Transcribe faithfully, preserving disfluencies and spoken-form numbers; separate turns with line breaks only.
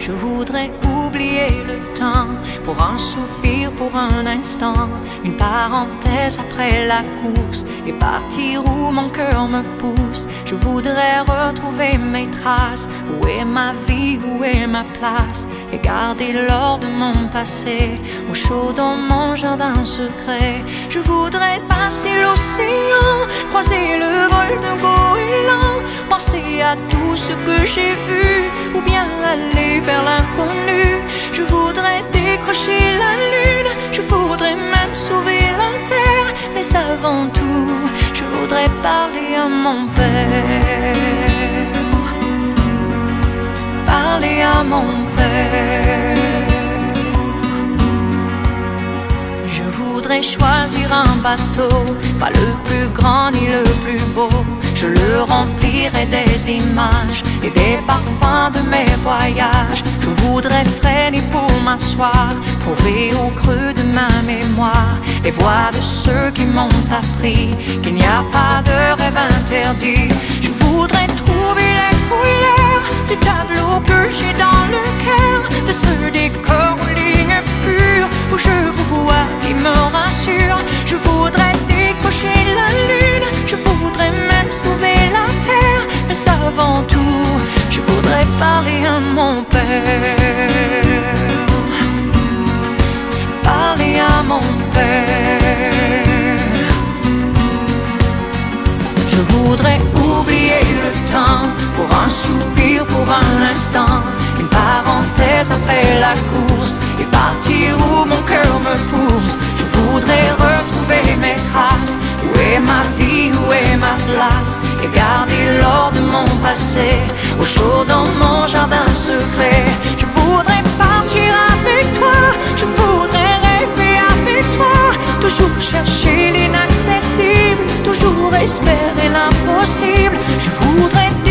Je voudrais oublier le temps pour un soupir, pour un instant, une parenthèse après la course et partir où mon cœur me pousse. Je voudrais retrouver mes traces. Où est ma vie, où est ma place? Et garder l'or de mon passé au chaud dans mon jardin secret. Je voudrais passer l'océan, croiser le vol de goéland, penser à tout ce que j'ai vu, ou bien aller vers l'inconnu. Je voudrais décrocher la lune, je voudrais même sauver la terre. Mais avant tout, je voudrais parler à mon père. Parler à mon père. Je voudrais choisir un bateau, pas le plus grand ni le plus beau. Je le remplirai des images et des parfums de mes voyages. Je voudrais freiner pour m'asseoir, trouver au creux de ma mémoire les voix de ceux qui m'ont appris qu'il n'y a pas de rêve interdit. Je voudrais trouver les couleurs du tableau que j'ai dans le cœur, de ce décor aux lignes pures où je vous vois qui me rassure. Je voudrais décrocher la lune, je voudrais même sauver la terre. Mais avant tout, je voudrais parler à mon père. Parler à mon père. Je voudrais oublier le temps pour un soupir, pour un instant, une parenthèse après la course et partir où mon cœur me pousse. Je voudrais retrouver mes traces. Où est ma vie, où est ma place? Et garder l'or de mon passé au chaud dans mon jardin secret. Je voudrais partir avec toi, je voudrais rêver avec toi, toujours chercher l'inaccessible, toujours espérer l'impossible. Je voudrais